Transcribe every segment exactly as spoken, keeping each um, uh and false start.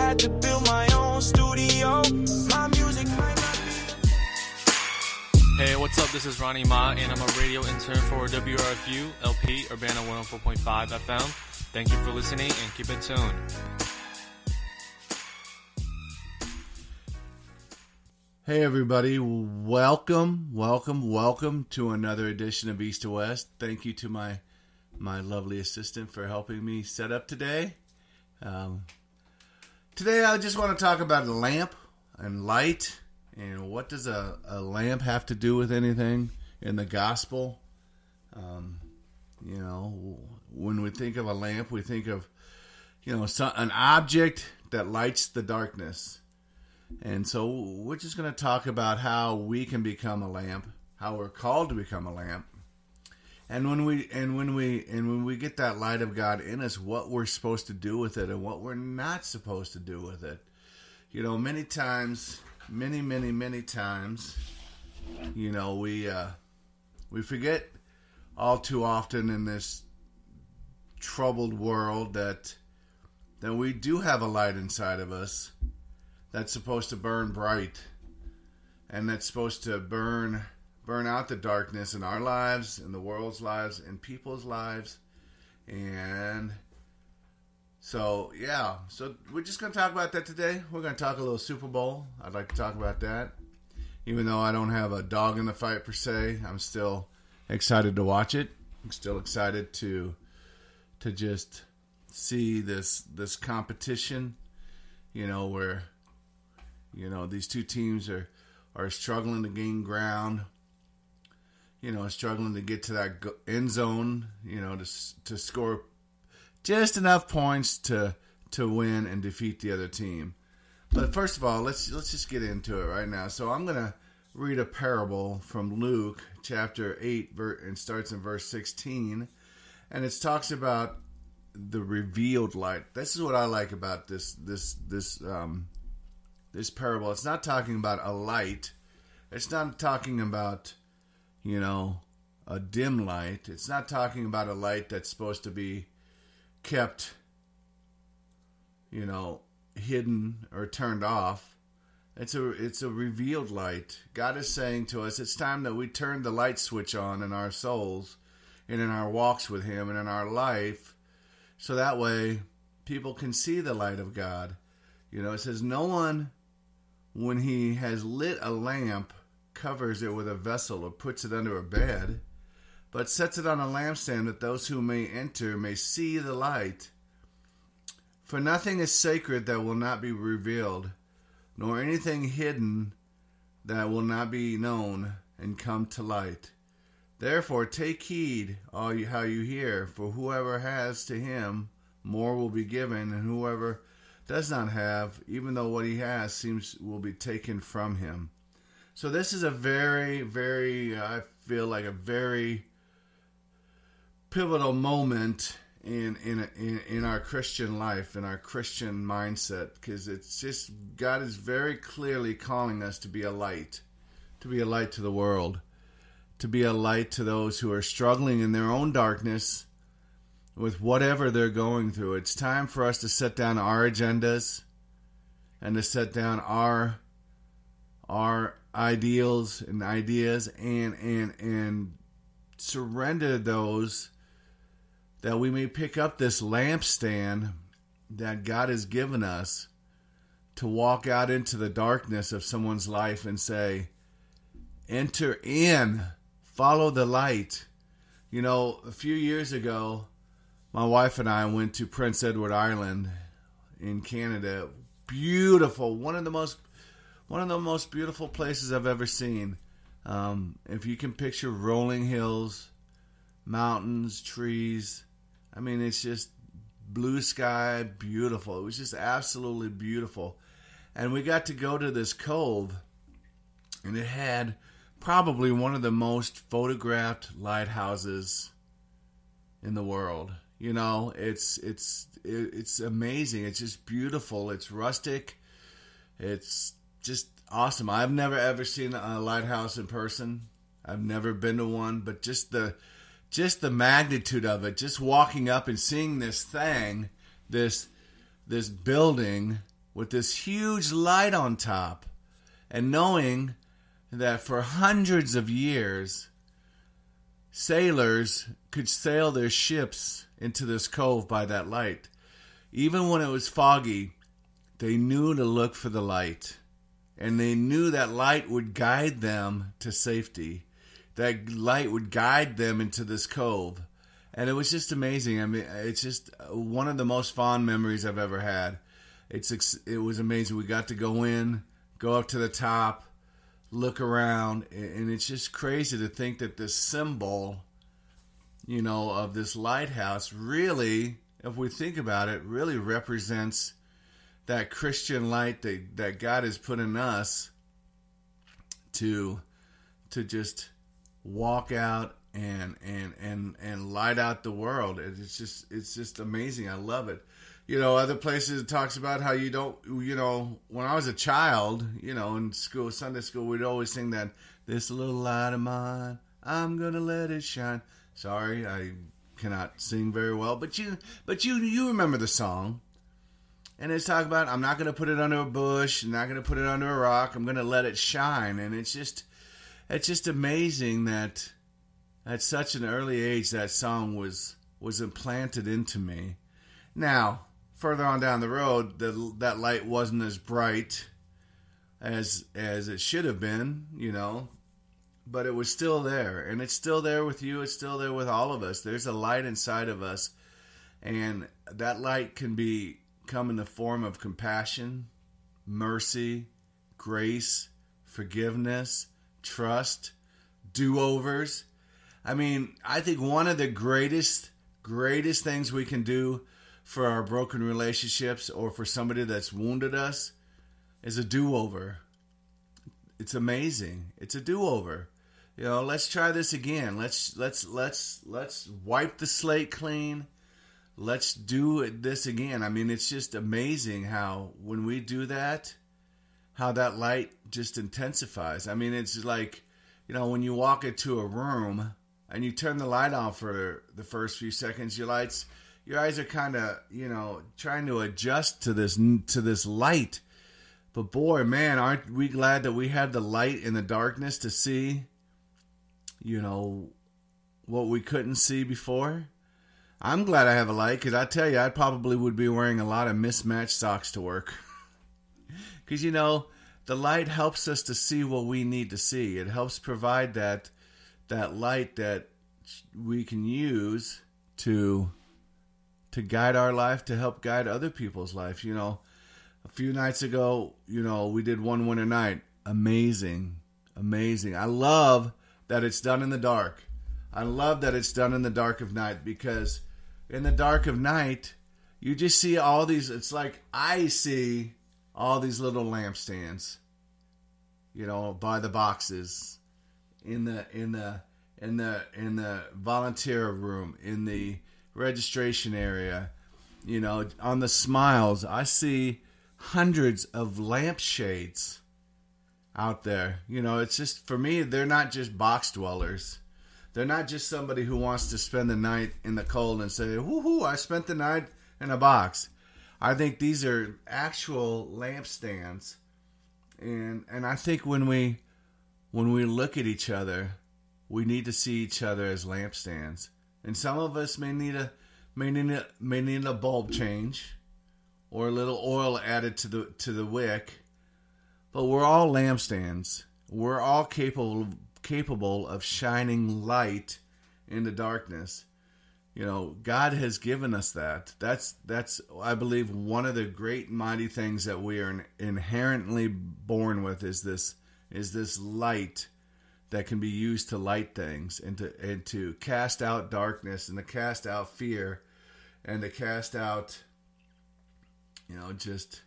had to build my own studio. My music might not be. Hey, what's up? This is Ronnie Ma, and I'm a radio intern for W R F U L P Urbana one oh four point five F M. Thank you for listening, and keep it tuned. Hey everybody, welcome, welcome, welcome to another edition of East to West. Thank you to my my lovely assistant for helping me set up today. Um, today I just want to talk about a lamp and light, and what does a, a lamp have to do with anything in the gospel? Um, you know, when we think of a lamp, we think of, you know, some, an object that lights the darkness. And so we're just going to talk about how we can become a lamp, how we're called to become a lamp. And when we and when we and when we get that light of God in us, what we're supposed to do with it and what we're not supposed to do with it. You know, many times, many, many, many times, you know, we uh, we forget all too often in this troubled world that that we do have a light inside of us that's supposed to burn bright, and that's supposed to burn burn out the darkness in our lives, in the world's lives, in people's lives. And so, yeah, so we're just going to talk about that today. We're going to talk a little Super Bowl. I'd like to talk about that. Even though I don't have a dog in the fight per se, I'm still excited to watch it. I'm still excited to to just see this this competition, you know, where You know, these two teams are, are struggling to gain ground, you know, struggling to get to that end zone, you know, to to score just enough points to to win and defeat the other team. But first of all, let's let's just get into it right now. So I'm going to read a parable from Luke chapter eight, and starts in verse sixteen, and it talks about the revealed light. This is what I like about this this this um This parable. It's not talking about a light. It's not talking about, you know, a dim light. It's not talking about a light that's supposed to be kept, you know, hidden or turned off. It's a it's a revealed light. God is saying to us, it's time that we turn the light switch on in our souls and in our walks with Him and in our life, so that way people can see the light of God. You know, it says no one, when he has lit a lamp, covers it with a vessel or puts it under a bed, but sets it on a lampstand that those who may enter may see the light. For nothing is sacred that will not be revealed, nor anything hidden that will not be known and come to light. Therefore take heed all you, how you hear, for whoever has, to him more will be given, and whoever does not have, even though what he has seems will be taken from him. So this is a very, very, uh, I feel like a very pivotal moment in in in, in our Christian life, in our Christian mindset, because it's just, God is very clearly calling us to be a light, to be a light to the world, to be a light to those who are struggling in their own darkness with whatever they're going through. It's time for us to set down our agendas and to set down our our ideals and ideas and and and surrender those, that we may pick up this lampstand that God has given us to walk out into the darkness of someone's life and say, enter in, follow the light. You know, a few years ago, my wife and I went to Prince Edward Island in Canada. Beautiful, one of the most, one of the most beautiful places I've ever seen. Um, if you can picture rolling hills, mountains, trees, I mean, it's just blue sky, beautiful. It was just absolutely beautiful. And we got to go to this cove, and it had probably one of the most photographed lighthouses in the world. You know, it's it's it's amazing. It's just beautiful. It's rustic. It's just awesome. I've never ever seen a lighthouse in person. I've never been to one, but just the just the magnitude of it, just walking up and seeing this thing, this this building with this huge light on top, and knowing that for hundreds of years, sailors could sail their ships into this cove by that light. Even when it was foggy, they knew to look for the light. And they knew that light would guide them to safety. That light would guide them into this cove. And it was just amazing. I mean, it's just one of the most fond memories I've ever had. It's It was amazing. We got to go in, go up to the top, look around. And it's just crazy to think that this symbol, you know, of this lighthouse really, if we think about it, really represents that Christian light that, that God has put in us to to just walk out and and and and light out the world. It's just it's just amazing. I love it. You know, other places it talks about how you don't, you know, when I was a child, you know, in school, Sunday school, we'd always sing that, "This little light of mine, I'm gonna let it shine." Sorry, I cannot sing very well, but you but you you remember the song. And it's talking about, I'm not going to put it under a bush, I'm not going to put it under a rock, I'm going to let it shine. And it's just, it's just amazing that at such an early age that song was was implanted into me. Now, further on down the road, the, that light wasn't as bright as as it should have been, you know, but it was still there. And it's still there with you, it's still there with all of us. There's a light inside of us, and that light can be come in the form of compassion, mercy, grace, forgiveness, trust, do-overs. I mean, I think one of the greatest, greatest things we can do for our broken relationships or for somebody that's wounded us is a do-over. It's amazing. It's a do-over. You know, let's try this again. Let's let's let's let's wipe the slate clean. Let's do this again. I mean, it's just amazing how when we do that, how that light just intensifies. I mean, it's like, you know, when you walk into a room and you turn the light on for the first few seconds, your lights, your eyes are kind of, you know, trying to adjust to this to this light. But boy, man, aren't we glad that we have the light in the darkness to see, you know, what we couldn't see before? I'm glad I have a light, because I tell you, I probably would be wearing a lot of mismatched socks to work. Because, you know, the light helps us to see what we need to see. It helps provide that that light that we can use to to guide our life, to help guide other people's life. You know, a few nights ago, you know, we did One Winter Night. Amazing. Amazing. I love that it's done in the dark. I love that it's done in the dark of night, because in the dark of night, you just see all these, it's like I see all these little lampstands, you know, by the boxes, in the, in the, in the, in the volunteer room, in the registration area, you know, on the smiles. I see hundreds of lampshades out there. You know, it's just, for me, they're not just box dwellers. They're not just somebody who wants to spend the night in the cold and say, woohoo, I spent the night in a box. I think these are actual lampstands. And and I think when we when we look at each other, we need to see each other as lampstands. And some of us may need a may need a, may need a bulb change or a little oil added to the to the wick. But we're all lampstands. We're all capable of capable of shining light in the darkness. You know, God has given us that. That's, that's I believe, one of the great mighty things that we are inherently born with is this, is this light that can be used to light things and to, and to cast out darkness and to cast out fear and to cast out, you know, just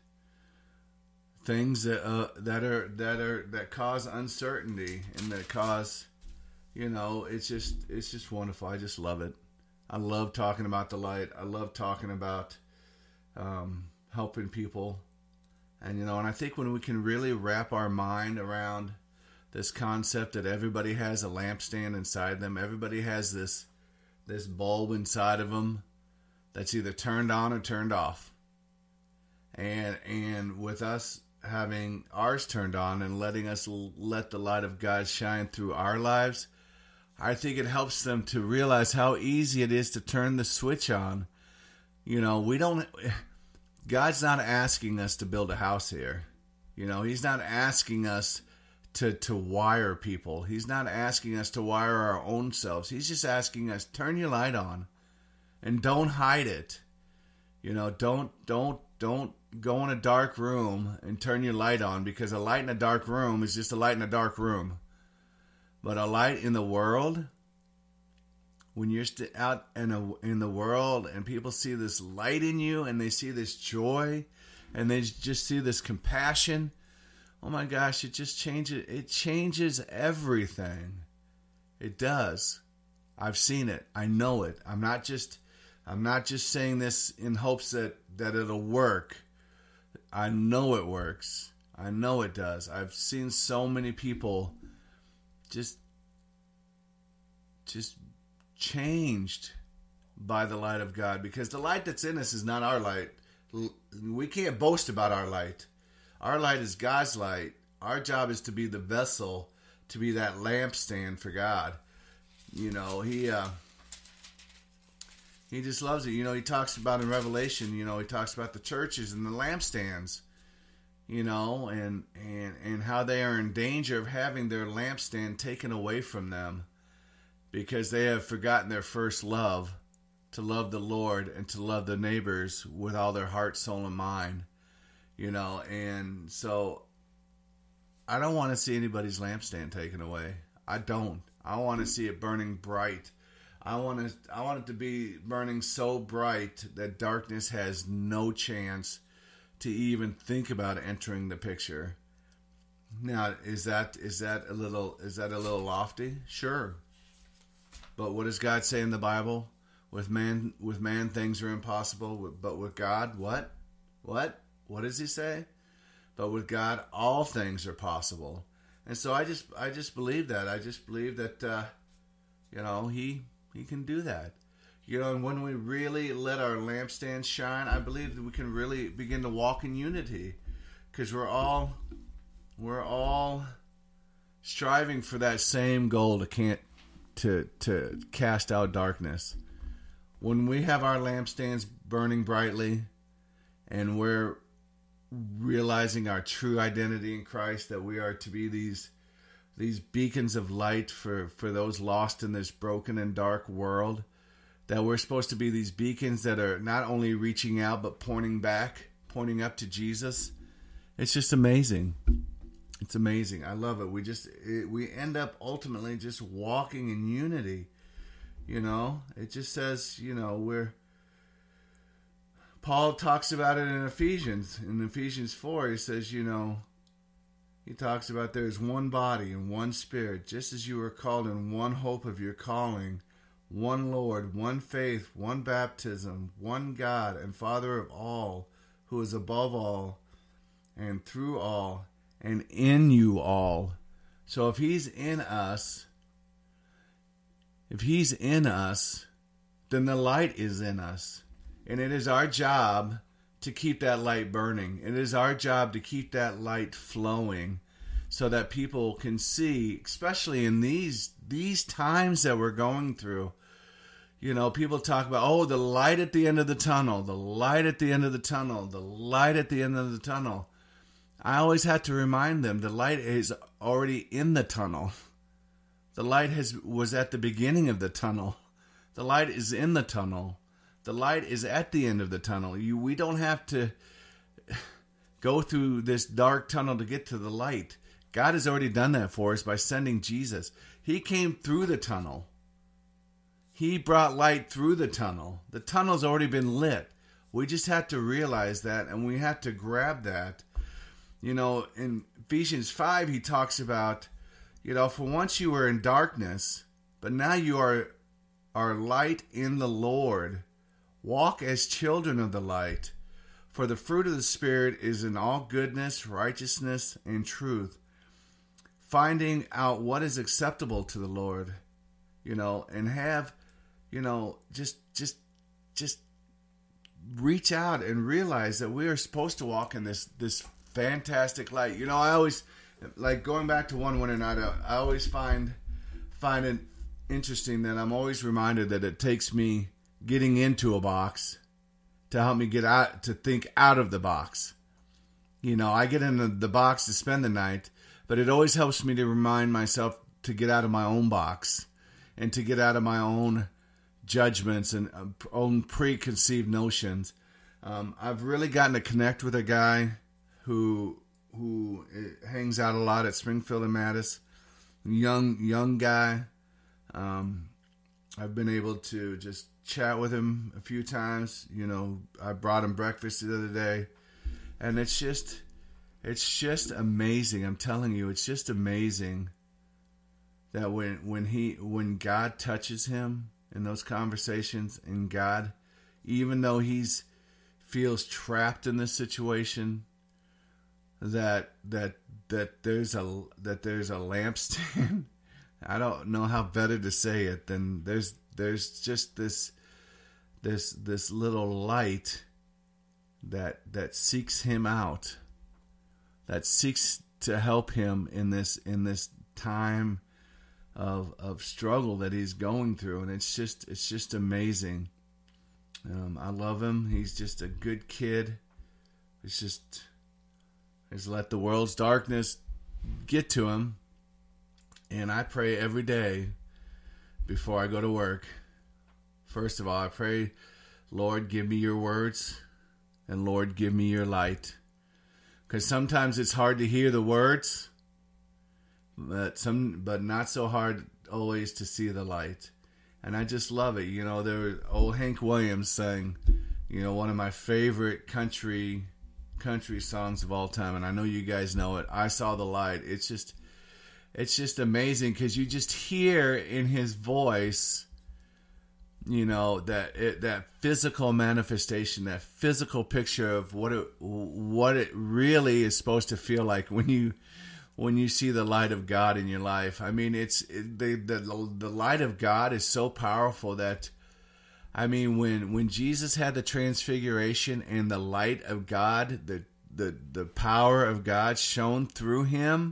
things that uh, that are that are that cause uncertainty and that cause, you know, it's just it's just wonderful. I just love it. I love talking about the light. I love talking about um, helping people, and you know, and I think when we can really wrap our mind around this concept that everybody has a lampstand inside them, everybody has this this bulb inside of them that's either turned on or turned off. and and with us having ours turned on and letting us l- let the light of God shine through our lives, I think it helps them to realize how easy it is to turn the switch on. You know, we don't, God's not asking us to build a house here. You know, He's not asking us to, to wire people. He's not asking us to wire our own selves. He's just asking us, turn your light on and don't hide it. You know, don't, don't, don't go in a dark room and turn your light on, because a light in a dark room is just a light in a dark room. But a light in the world, when you're st- out in, a, in the world and people see this light in you and they see this joy and they just see this compassion, oh my gosh, it just changes, it changes everything. It does. I've seen it. I know it. I'm not just, I'm not just saying this in hopes that, that it'll work. I know it works. I know it does. I've seen so many people just just changed by the light of God, because the light that's in us is not our light. We can't boast about our light. Our light is God's light. Our job is to be the vessel, to be that lampstand for God. You know, he uh, he just loves it. You know, he talks about in Revelation, you know, he talks about the churches and the lampstands. You know, and, and and how they are in danger of having their lampstand taken away from them, because they have forgotten their first love, to love the Lord and to love their neighbors with all their heart, soul, and mind. You know, and so I don't want to see anybody's lampstand taken away. I don't. I want to see it burning bright. I want to. I want it to be burning so bright that darkness has no chance to even think about entering the picture. Now, is that is that a little is that a little lofty? Sure. But what does God say in the Bible? With man, with man things are impossible, but with God, what? What? What does He say? But with God, all things are possible. And so I just I just believe that. I just believe that uh, you know, He He can do that. You know, and when we really let our lampstand shine, I believe that we can really begin to walk in unity, because we're all we're all striving for that same goal to can't to to cast out darkness. When we have our lampstands burning brightly, and we're realizing our true identity in Christ, that we are to be these these beacons of light for, for those lost in this broken and dark world. That we're supposed to be these beacons that are not only reaching out, but pointing back, pointing up to Jesus. It's just amazing. It's amazing. I love it. We just, it, we end up ultimately just walking in unity. You know, it just says, you know, we're, Paul talks about it in Ephesians. In Ephesians four, he says, you know, he talks about there's one body and one spirit, just as you were called in one hope of your calling, one Lord, one faith, one baptism, one God and Father of all, who is above all and through all and in you all. So if He's in us, if He's in us, then the light is in us. And it is our job to keep that light burning. It is our job to keep that light flowing, so that people can see, especially in these these times that we're going through. You know, people talk about, oh, the light at the end of the tunnel, the light at the end of the tunnel, the light at the end of the tunnel. I always have to remind them, the light is already in the tunnel. The light has was at the beginning of the tunnel. The light is in the tunnel. The light is at the end of the tunnel. You, we don't have to go through this dark tunnel to get to the light. God has already done that for us by sending Jesus. He came through the tunnel. He brought light through the tunnel. The tunnel's already been lit. We just have to realize that, and we have to grab that. You know, in Ephesians five, he talks about, you know, for once you were in darkness, but now you are, are light in the Lord. Walk as children of the light. For the fruit of the Spirit is in all goodness, righteousness, and truth. Finding out what is acceptable to the Lord, you know, and have, you know, just, just, just reach out and realize that we are supposed to walk in this this fantastic light. You know, I always like going back to one winter night. I, I always find find it interesting that I'm always reminded that it takes me getting into a box to help me get out, to think out of the box. You know, I get into the box to spend the night, but it always helps me to remind myself to get out of my own box and to get out of my own judgments and own preconceived notions. Um, I've really gotten to connect with a guy who who hangs out a lot at Springfield and Mattis. Young young guy. Um, I've been able to just chat with him a few times. You know, I brought him breakfast the other day, and it's just it's just amazing. I'm telling you, it's just amazing that when when he when God touches him in those conversations, and God, even though he's feels trapped in this situation, that that that there's a that there's a lampstand. I don't know how better to say it than there's there's just this this this little light that that seeks him out, that seeks to help him in this in this time of of struggle that he's going through, and it's just it's just amazing. Um, I love him. He's just a good kid. It's just Is let the world's darkness get to him. And I pray every day before I go to work. First of all, I pray, Lord, give me your words. And Lord, give me your light. Because sometimes it's hard to hear the words. But some, but not so hard always to see the light. And I just love it. You know, there was old Hank Williams sang, you know, one of my favorite country country songs of all time, and I know you guys know it. I Saw the Light. It's just, it's just amazing because you just hear in his voice, you know, that it, that physical manifestation, that physical picture of what it what it really is supposed to feel like when you when you see the light of God in your life. I mean, it's it, the the the light of God is so powerful that. I mean, when, when Jesus had the transfiguration and the light of God, the, the, the power of God shone through him,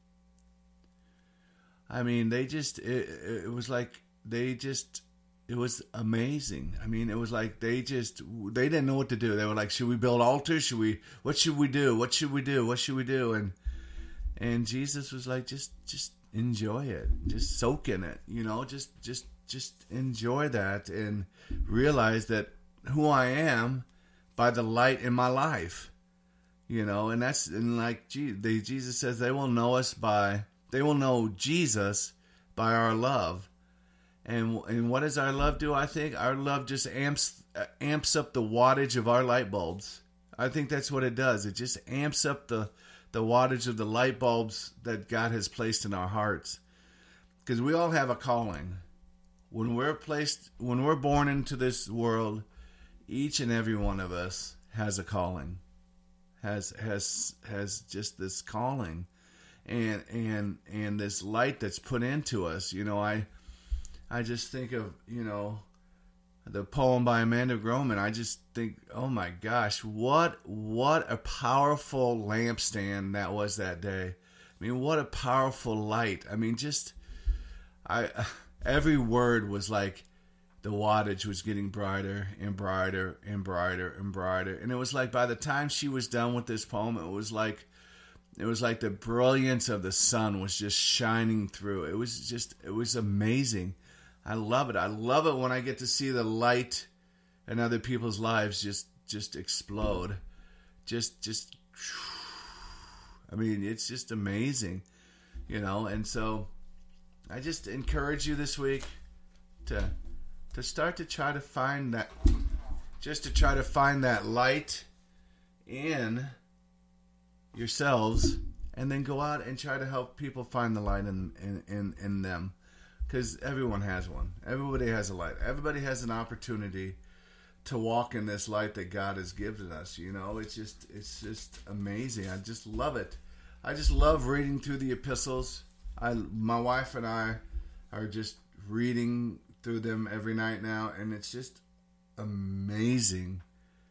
I mean, they just, it, it was like, they just, it was amazing. I mean, it was like they just, they didn't know what to do. They were like, should we build altars? Should we, what should we do? What should we do? What should we do? And, and Jesus was like, just, just enjoy it. Just soak in it, you know, just, just, Just enjoy that and realize that who I am by the light in my life, you know, and that's and like they, Jesus says they will know us by they will know Jesus by our love, and and what does our love do? I think our love just amps amps up the wattage of our light bulbs. I think that's what it does. It just amps up the the wattage of the light bulbs that God has placed in our hearts, because we all have a calling. When we're placed, when we're born into this world, each and every one of us has a calling, has has has just this calling, and and and this light that's put into us. You know, I I just think of you know the poem by Amanda Groman. I just think, oh my gosh, what what a powerful lampstand that was that day. I mean, what a powerful light. I mean, just I. Every word was like the wattage was getting brighter and brighter and brighter and brighter. And it was like by the time she was done with this poem, it was like it was like the brilliance of the sun was just shining through. It was just it was amazing. I love it. I love it when I get to see the light in other people's lives just just explode. Just just I mean, it's just amazing. You know, and so I just encourage you this week to to start to try to find that, just to try to find that light in yourselves, and then go out and try to help people find the light in in, in, in them, because everyone has one. Everybody has a light. Everybody has an opportunity to walk in this light that God has given us. You know, it's just it's just amazing. I just love it. I just love reading through the epistles. I, my wife and I are just reading through them every night now, and it's just amazing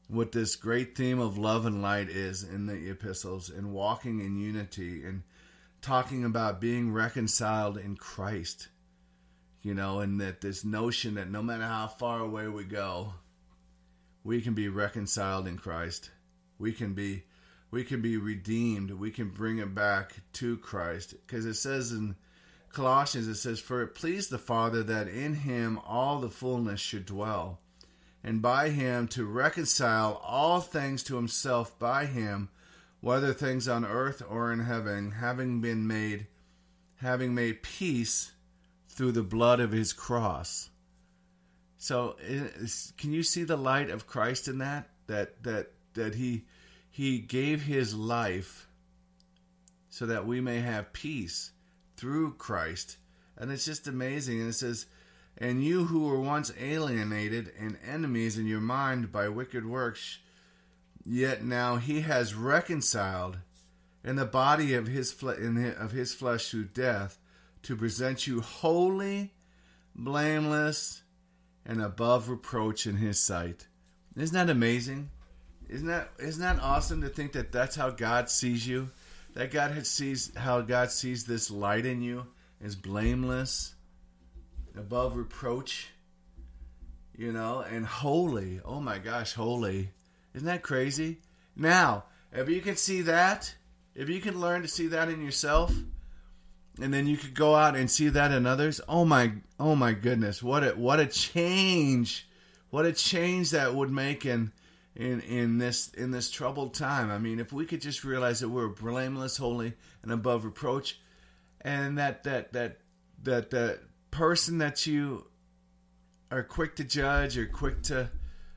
what this great theme of love and light is in the epistles, and walking in unity, and talking about being reconciled in Christ. You know, and that this notion that no matter how far away we go, we can be reconciled in Christ. We can be we can be redeemed. We can bring it back to Christ. Because it says in Colossians, it says, "For it pleased the Father that in him all the fullness should dwell, and by him to reconcile all things to himself by him, whether things on earth or in heaven, having been made, having made peace through the blood of his cross." So, can you see the light of Christ in that? That that that he he gave his life so that we may have peace through Christ, and it's just amazing. And it says, "And you who were once alienated and enemies in your mind by wicked works, yet now he has reconciled in the body of his fle- in his, of his flesh through death, to present you holy, blameless, and above reproach in his sight." Isn't that amazing? Isn't that isn't that awesome to think that that's how God sees you? That God had sees how God sees this light in you is blameless, above reproach, you know, and holy. Oh my gosh, holy. Isn't that crazy? Now, if you can see that, if you can learn to see that in yourself, and then you could go out and see that in others, oh my oh my goodness, what a what a change. What a change that would make in in in this in this troubled time. I mean, if we could just realize that we're blameless, holy, and above reproach, and that that that that that person that you are quick to judge, or quick to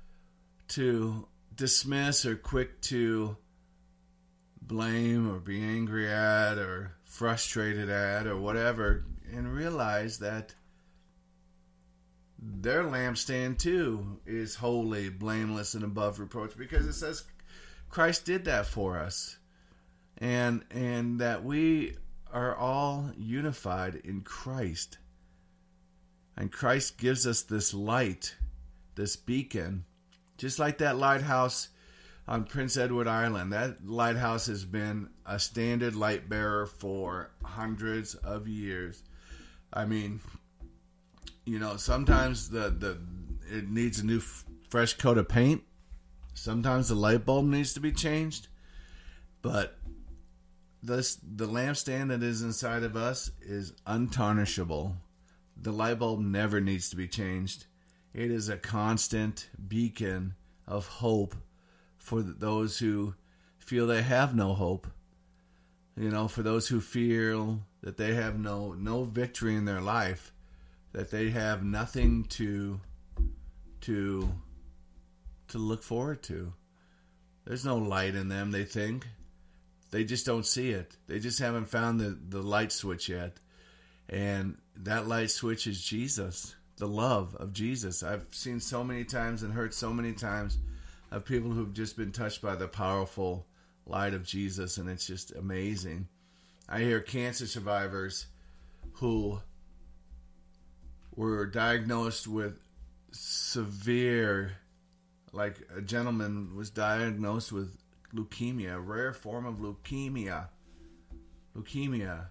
to dismiss, or quick to blame, or be angry at, or frustrated at, or whatever, and realize that their lampstand too is holy, blameless, and above reproach, because it says Christ did that for us, and and that we are all unified in Christ, and Christ gives us this light, this beacon, just like that lighthouse on Prince Edward Island. That lighthouse has been a standard light bearer for hundreds of years. I mean, you know, sometimes the, the it needs a new f- fresh coat of paint. Sometimes the light bulb needs to be changed. But this the lampstand that is inside of us is untarnishable. The light bulb never needs to be changed. It is a constant beacon of hope for those who feel they have no hope. You know, for those who feel that they have no no victory in their life, that they have nothing to to to look forward to. There's no light in them, they think. They just don't see it. They just haven't found the, the light switch yet. And that light switch is Jesus, the love of Jesus. I've seen so many times and heard so many times of people who've just been touched by the powerful light of Jesus, and it's just amazing. I hear cancer survivors who were diagnosed with severe, like a gentleman was diagnosed with leukemia, a rare form of leukemia. Leukemia.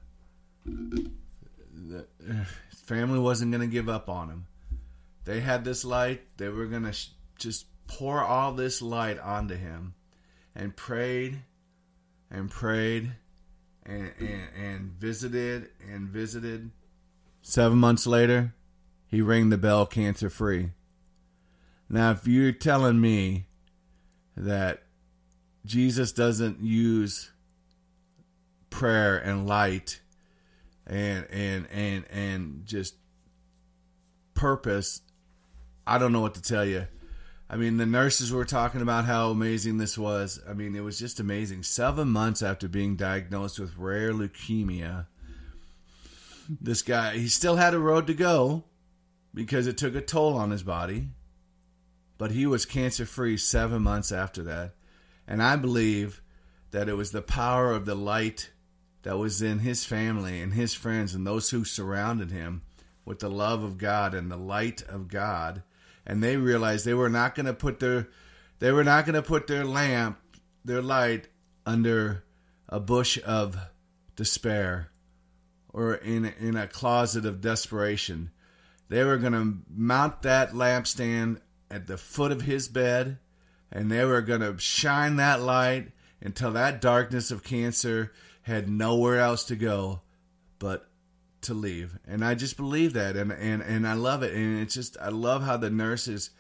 The, his family wasn't going to give up on him. They had this light. They were going to sh- just pour all this light onto him, and prayed and prayed and, and, and visited and visited. Seven months later, he rang the bell cancer free. Now, if you're telling me that Jesus doesn't use prayer and light and and and and just purpose, I don't know what to tell you. I mean, the nurses were talking about how amazing this was. I mean, it was just amazing. Seven months after being diagnosed with rare leukemia, this guy, he still had a road to go because it took a toll on his body, but he was cancer-free seven months after that. And I believe that it was the power of the light that was in his family and his friends and those who surrounded him with the love of God and the light of God. And they realized they were not going to put their They were not going to put their lamp, their light, under a bush of despair or in, in a closet of desperation. They were going to mount that lampstand at the foot of his bed, and they were going to shine that light until that darkness of cancer had nowhere else to go but to leave. And I just believe that, and, and, and I love it. And it's just, I love how the nurses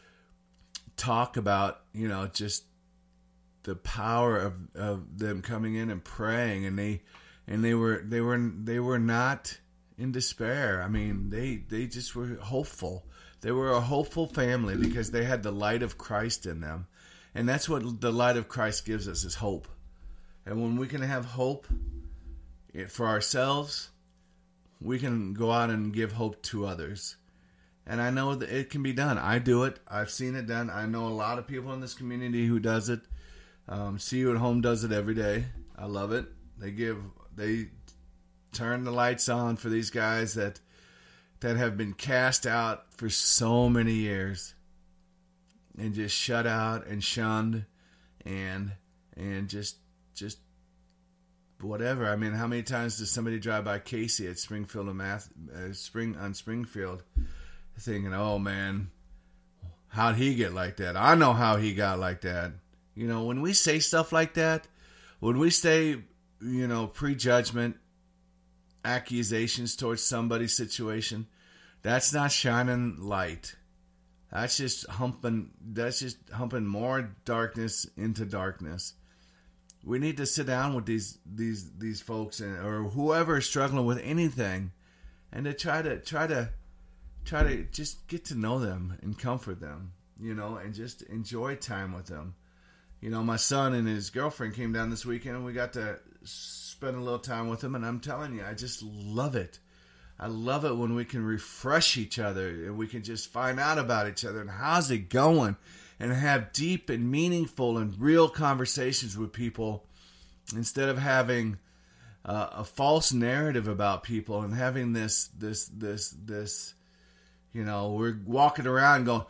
talk about, you know, just the power of, of them coming in and praying, and they and they were they were they were not in despair. I mean, they they just were hopeful. They were a hopeful family because they had the light of Christ in them. And that's what the light of Christ gives us, is hope. And when we can have hope for ourselves, we can go out and give hope to others. And I know that it can be done. I do it. I've seen it done. I know a lot of people in this community who does it. Um, See You at Home does it every day. I love it. They give, they turn the lights on for these guys that that have been cast out for so many years and just shut out and shunned and and just just whatever. I mean, how many times does somebody drive by Casey at Springfield and Math, uh, Spring on Springfield, thinking, "Oh man, how'd he get like that? I know how he got like that." You know, when we say stuff like that, when we say, you know, prejudgment, accusations towards somebody's situation, that's not shining light. That's just humping. That's just humping more darkness into darkness. We need to sit down with these these these folks and or whoever is struggling with anything, and to try to try to try to just get to know them and comfort them, you know, and just enjoy time with them. You know, my son and his girlfriend came down this weekend, and we got to spend a little time with them. And I'm telling you, I just love it. I love it when we can refresh each other and we can just find out about each other and how's it going, and have deep and meaningful and real conversations with people instead of having uh, a false narrative about people and having this, this, this, this, you know, we're walking around going,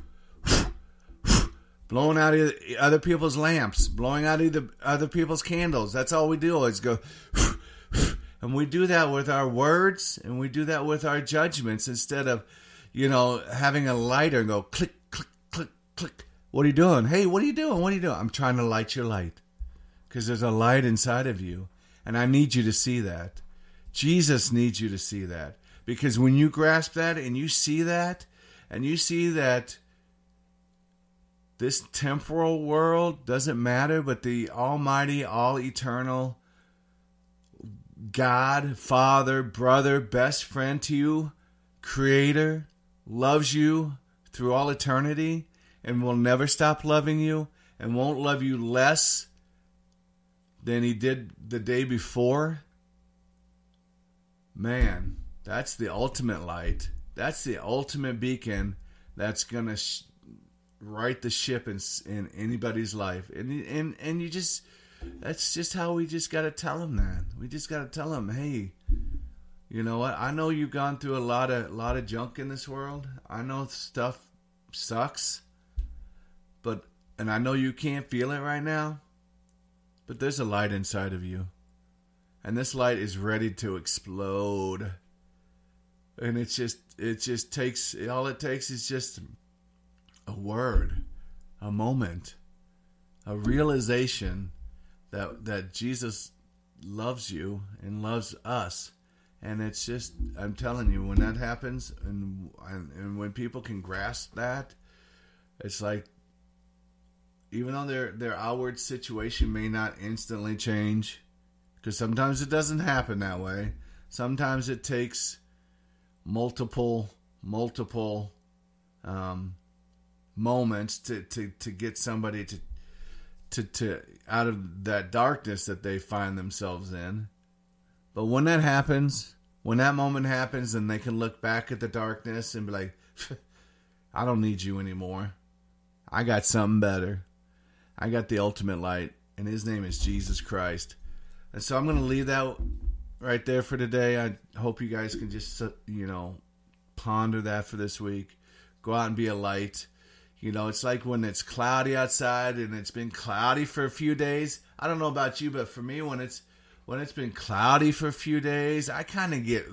blowing out other people's lamps, blowing out either other people's candles. That's all we do is go, and we do that with our words, and we do that with our judgments instead of, you know, having a lighter and go click, click, click, click. What are you doing? Hey, what are you doing? What are you doing? I'm trying to light your light because there's a light inside of you, and I need you to see that. Jesus needs you to see that, because when you grasp that and you see that, and you see that this temporal world doesn't matter, but the almighty, all-eternal God, Father, brother, best friend to you, Creator, loves you through all eternity and will never stop loving you and won't love you less than He did the day before. Man, that's the ultimate light. That's the ultimate beacon that's going to sh- right the ship in, in anybody's life. And, and, and you just... That's just how we just got to tell them that. We just got to tell them, hey, you know what? I know you've gone through a lot of lot of junk in this world. I know stuff sucks, but and I know you can't feel it right now, but there's a light inside of you, and this light is ready to explode. And it's just it just takes all it takes is just a word, a moment, a realization that that Jesus loves you and loves us. And it's just, I'm telling you, when that happens and, and and when people can grasp that, it's like, even though their their outward situation may not instantly change, because sometimes it doesn't happen that way. Sometimes it takes multiple multiple um, moments to, to, to get somebody to to to out of that darkness that they find themselves in. But when that happens, when that moment happens, and they can look back at the darkness and be like, I don't need you anymore. I got something better. I got the ultimate light, and His name is Jesus Christ. And so I'm going to leave that right there for today. I hope you guys can just, you know, ponder that for this week. Go out and be a light. You know, it's like when it's cloudy outside and it's been cloudy for a few days. I don't know about you, but for me, when it's when it's been cloudy for a few days, I kind of get